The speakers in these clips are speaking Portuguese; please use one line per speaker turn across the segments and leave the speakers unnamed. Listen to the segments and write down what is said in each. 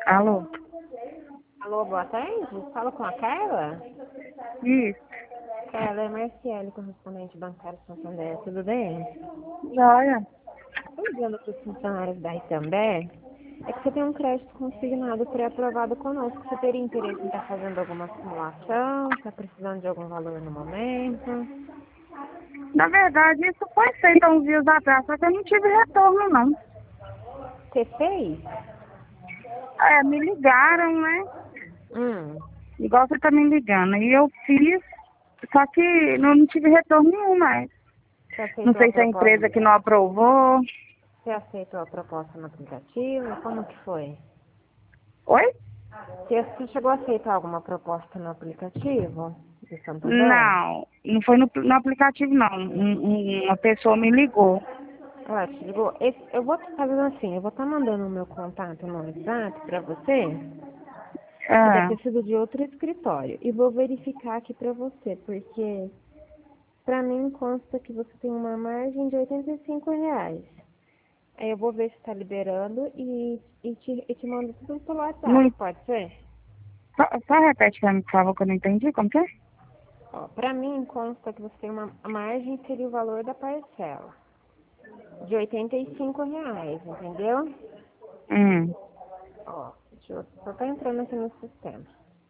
Alô?
Alô, boa tarde. Fala com a Carla?
Isso.
Carla, é Marciele, correspondente bancário Santander. Tudo bem?
Joia.
Estou ligando para os funcionários da Itambé. É que você tem um crédito consignado pré-aprovado conosco. Você teria interesse em estar fazendo alguma simulação? Está precisando de algum valor no momento?
Na verdade, isso foi feito há uns dias atrás, só que eu não tive retorno, não.
Você fez?
Me ligaram, né?
Hum.
Igual você tá me ligando. E eu fiz, só que não tive retorno nenhum mais.
Você
Não
aceitou a
sei se é a
proposta?
empresa que não aprovou.
Você aceitou a proposta no aplicativo? Como que foi?
Oi?
Você chegou a aceitar alguma proposta no aplicativo de Santander?
Não, não foi no aplicativo, não. Uma pessoa me ligou.
Ela te ligou? Eu vou fazer assim, eu vou estar mandando o meu contato no WhatsApp para você, que deve
Ah,
ter sido de outro escritório, e vou verificar aqui para você, porque para mim consta que você tem uma margem de R$ 85. Aí eu vou ver se está liberando e te mando tudo pelo WhatsApp,
não,
pode ser?
só repete pra mim, por favor, que eu não entendi. Como que é?
Ó, para mim consta que você tem uma a margem seria o valor da parcela, de R$ 85, entendeu?
Hum.
Ó, só tá entrando aqui no sistema.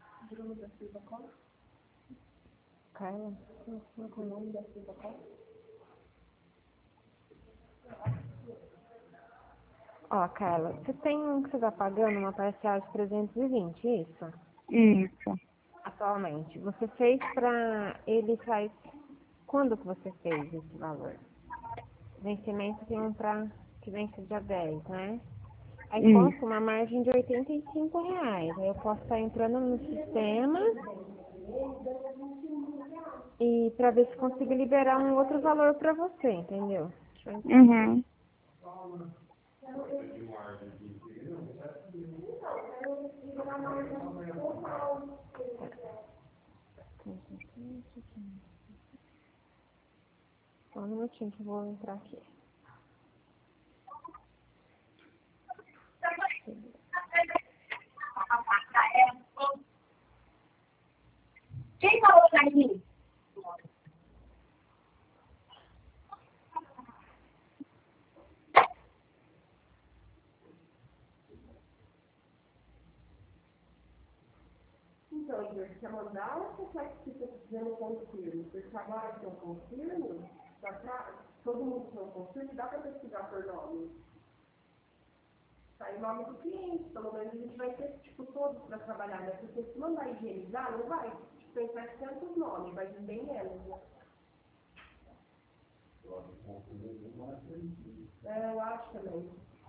Carla, qual é o nome da sua conta? Ó, Carla, você tem um que você tá pagando uma parcela de 320, isso?
Isso.
Atualmente. Você fez pra ele faz... Quando que você fez esse valor? Vencimento tem um pra... que vence dia 10, né? Aí consta
Isso.
uma margem de R$ 85. Aí eu posso estar entrando no sistema e pra ver se consigo liberar um outro valor pra você, entendeu? Deixa eu entrar aqui.
Uhum.
Só um minutinho que eu vou entrar aqui.
Quem falou pra mim?
Então, Igor, você quer mandar ou você quer que fique dizendo confirme? Porque agora que eu confirmo, todo mundo que não confirme, dá para pesquisar por nome. Sai o nome do cliente, pelo menos a gente vai ter, tipo, todos para trabalhar, né? Porque se mandar higienizar, não vai, tipo, tem 700 nomes, vai vir bem menos, né? Eu acho também.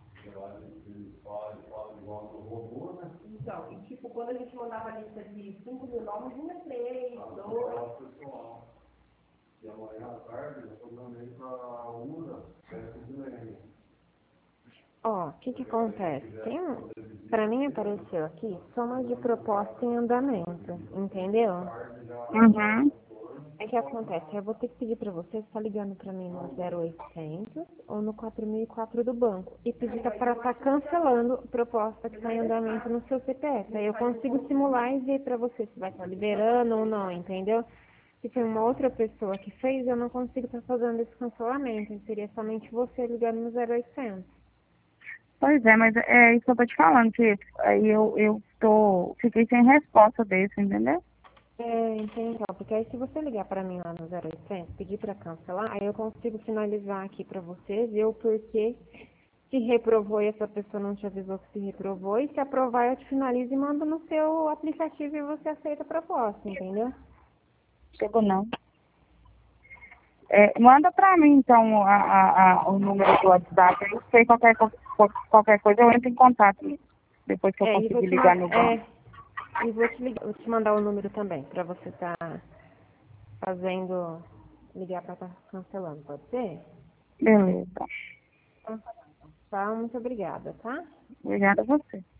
Então, e tipo, quando a gente mandava a lista de 5.000 nomes, vinha 3, 2.
E amanhã à tarde eu programei para a URA, teste de lenha.
Ó, o que acontece? Pra mim apareceu aqui soma de proposta em andamento, entendeu?
Uhum.
É que acontece, eu vou ter que pedir pra você estar ligando pra mim no 0800 ou no 4004 do banco e pedir para estar cancelando a proposta que está em andamento no seu CPF. Aí eu consigo simular e ver pra você se vai estar liberando ou não, entendeu? Se tem uma outra pessoa que fez, eu não consigo estar fazendo esse cancelamento. Seria somente você ligando no 0800.
Pois é, mas é isso que eu tô te falando, que aí fiquei sem resposta desse, entendeu?
Entendi. Porque aí se você ligar para mim lá no 0800, pedir para cancelar, aí eu consigo finalizar aqui para você, ver o porquê se reprovou e essa pessoa não te avisou que se reprovou, e se aprovar eu te finalizo e mando no seu aplicativo e você aceita a proposta, entendeu?
Chegou não. Manda pra mim, então, o número do WhatsApp. Eu sei qualquer coisa, eu entro em contato depois que eu
E vou
conseguir
te
ligar
mandar,
no banco.
e vou te mandar o número também, para você estar fazendo, ligar para estar cancelando, pode ser?
Beleza.
Então, tá, muito obrigada, tá?
Obrigada a você.